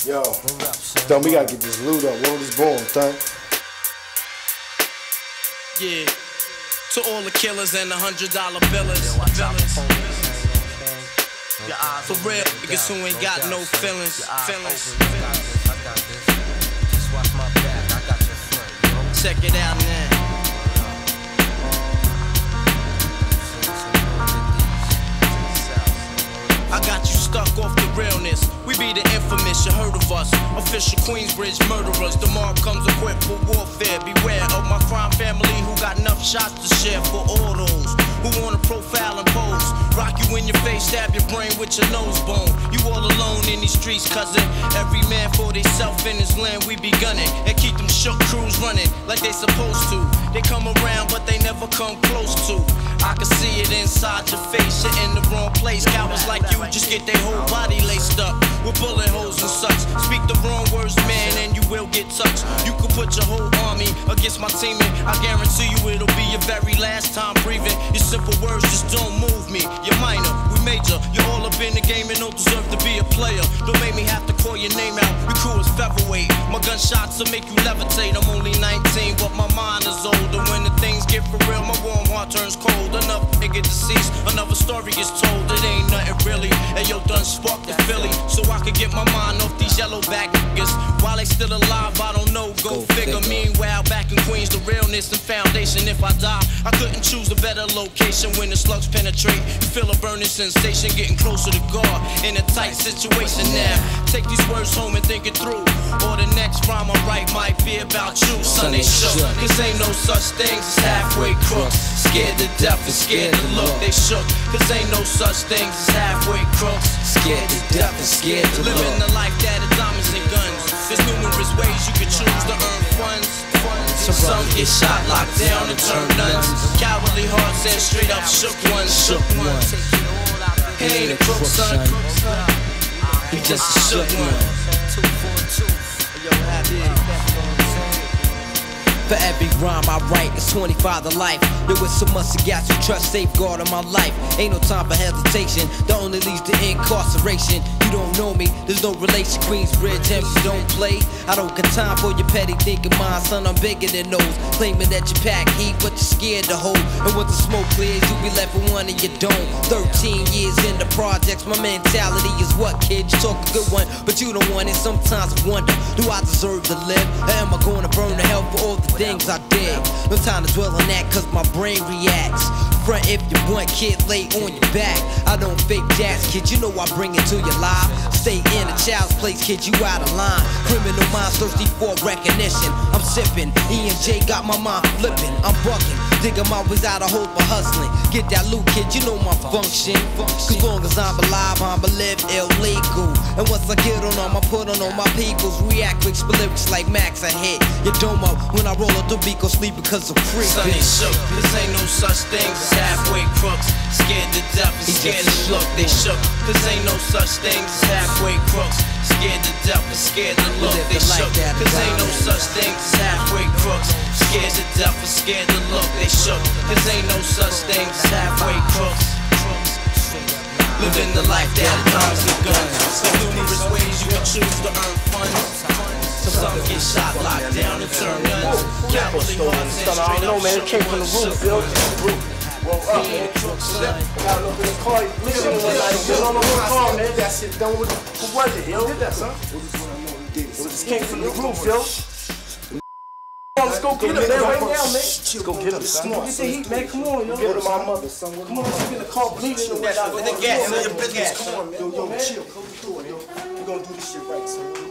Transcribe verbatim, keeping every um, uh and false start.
Yo, Thumb, we gotta get this loot up. World is born, Thumb. Yeah, to all the killers and the hundred dollar billers. For real, niggas who ain't got no feelings. Feelings. Check it out now. I got you stuck off the realness. We be the infamous, you heard of us. Official Queensbridge murderers. The mob comes equipped for warfare. Beware of my crime family who got enough shots to share for all those who wanna profile and pose. Rock you in your face, stab your brain with your nose bone. You all alone in these streets, cousin. Every man for theyself in his land, we be gunning. And keep them shook crews running like they supposed to. They come around, but they never come close to. I can see it inside your face, you're in the wrong place. Cowards like you just get their whole body laced up with bullet holes and such. Speak the wrong words, man, and you will get touched. You could put your whole army against my team, and I guarantee you it'll be your very last time breathing. Your simple words just don't move me. You're minor, we major. You're all up in the game and don't deserve to be a player. Don't make me have to call your name out. Your crew is featherweight. My gunshots will make you levitate. I'm only nineteen, but my mind is older. When the things get for real, my warm heart turns cold. Enough nigga deceased, another story gets told. It ain't nothing really. And yo, done sparked the Philly, so I could get my mind off these yellow back niggas. While they still alive, I don't know. Go, Go figure. figure. Meanwhile, back in Queens, the realness and foundation. If I die, I couldn't choose a better location. When the slugs penetrate, you feel a burning sensation, getting closer to God in a tight situation. Now, take these words home and think it through. Or the next rhyme I write might be about you. Son, they shook. Cause ain't no such things as halfway crooks. Scared to death and scared to look. They shook. Cause ain't no such things as halfway crooks. Scared to death and scared to look. Living the life that is diamonds and guns. There's numerous ways you can choose to earn funds. Some get shot, locked down, and turn nuns. Cowardly hearts and straight up shook ones. Shook ones. He ain't a crook, son. He just a shook one. For every rhyme I write, it's twenty-five to life. There was so much to got you trust, safeguard of my life. Ain't no time for hesitation, that only leads to incarceration. You don't know me, there's no relation. Queensbridge, M C don't play. I don't got time for your petty thinking, mine, son, I'm bigger than those. Claiming that you pack heat, but you're scared to hold. And once the smoke clears, you be left with one and you don't. Thirteen years in the projects, my mentality is what, kid? You talk a good one, but you don't want it. Sometimes I wonder, do I deserve to live? Or am I gonna burn to hell for all the things I did? No time to dwell on that, cause my brain reacts. Front if you want, kid, lay on your back. I don't fake jazz, kid, you know I bring it to your life. Stay in a child's place, kid, you out of line. Criminal minds thirsty for recognition. I'm sipping, E and J got my mind flipping. I'm bugging, digging my ways out of hope for hustling. Get that loot, kid, you know my function. Cause long as I'm alive, I'ma live illegal. And once I get on them, I put on all my peoples. React quick, spit lyrics like Max, I hit your dome up. When I roll up the beat, go sleep because I'm free. Son, they shook, cause ain't no such thing as halfway crooks. Scared to death and scared to look. They shook, cause ain't no such thing as halfway crooks. Scared to death and scared to look. They shook, cause ain't no such thing as halfway crooks. Scared to death and scared to look. They shook, cause ain't no such thing as halfway crooks. Living the life that is diamonds and guns. There's numerous ways you can choose to earn funds. Some get shot, locked down, and turn guns. Cowardly hearts and straight up. I don't know, man. It came from the roof, Bill. Well, up, man. Got up in the car. Listen to it. Get on the car, man. That shit done with. Who was it? Who did that, son? It just came from the roof, yo. Let's go get him, man, right now, man. Let's go get him, son. Get the heat, man. Come on, yo. Go to my mother, son. Come on, let's get in the car bleeding and whatnot. With the gas in your business. Come on, man. Yo, yo, chill. Come through it, yo. We're gonna do this shit right, son.